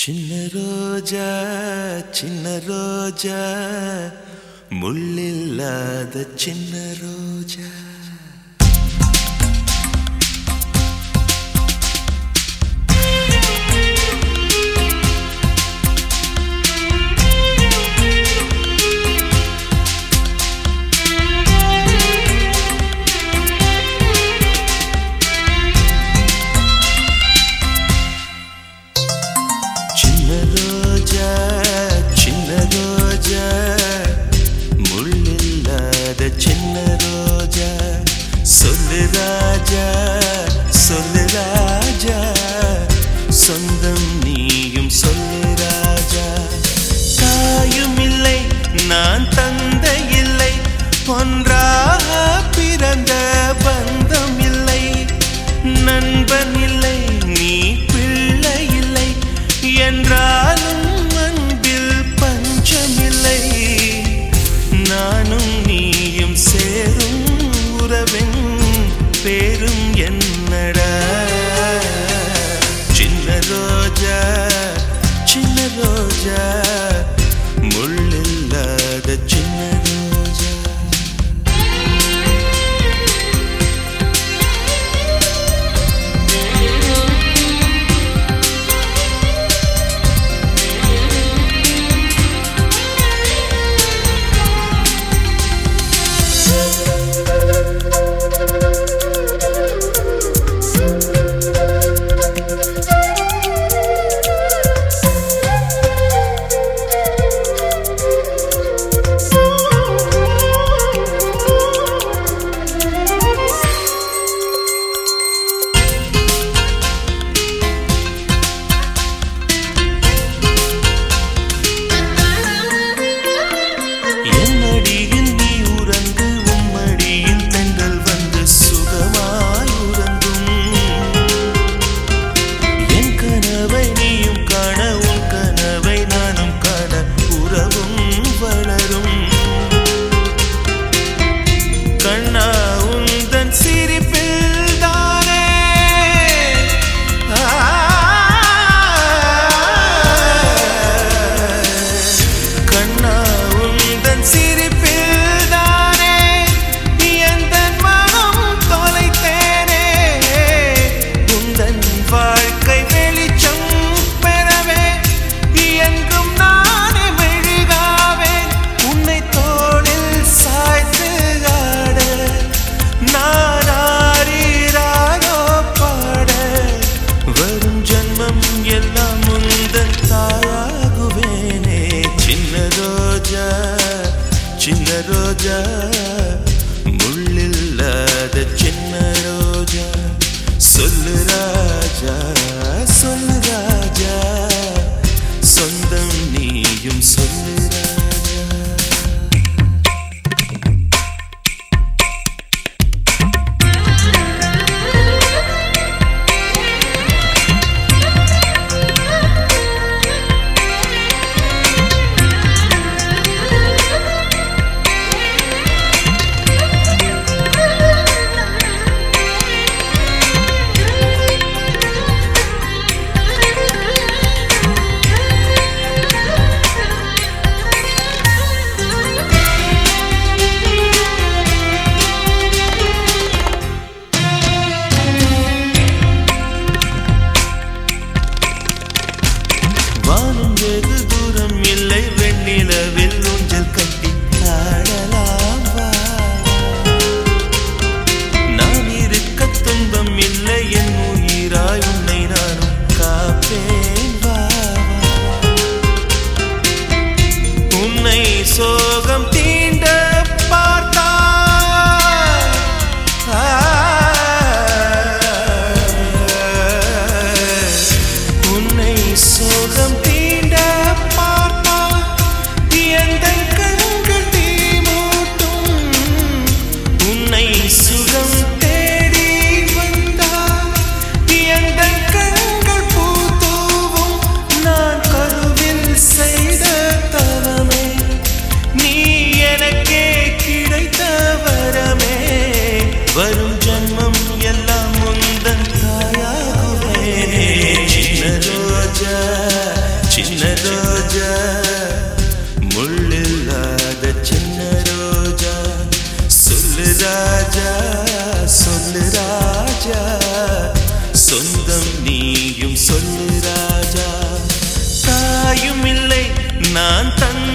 சின்ன ரோஜா முள்ளில்லாத சின்ன ரோஜா சொல்லு ராஜா சொந்தம் நீயும் சொல்லு ராஜா தாயும் இல்லை நான் தந்தை இல்லை ஒன்றாக பிறந்த பந்தம் இல்லை நண்பன் இல்லை நீ பிள்ளை இல்லை என்றாலும் அன்பில் பஞ்சமில்லை நானும் நீயும் சேரும் உறவின் பேரும் என்னடா சின்ன ரோஜா முள்ளில்லாத சின்ன ரோஜா சின்ன ரோஜா முள்ளில்லாத சின்ன ரோஜா சொல்லு ராஜா சொந்தம் நீயும் சொல்லு ராஜா வெகு தூரம் இல்லை வெண்ணிலவில் ஊஞ்சல் கட்டி ஆடலாம் வா நான் இருக்க துன்பம் இல்லை என் உயிராய் உன்னை நானும் காப்பேன் வா உன்னை சோகம் தீண்ட பார்த்தா உன்னை சோகம் சுகம் தேடி வந்தா எந்த கண்கள் பூத்தூவும் நான் கருவில் செய்த தவமே நீ எனக்கே கிடைத்த வரமே வரும் ஜன்மம் எல்லாம் முந்தன் தாயாகுவே சின்ன ரோஜா சின்ன ரோஜா முள்ளில்லாத சின்ன ரோஜா சொல்லு ராஜா சொல்லு ராஜா சொந்தம் நீயும் சொல்லு ராஜா தாயும் இல்லை நான் தன்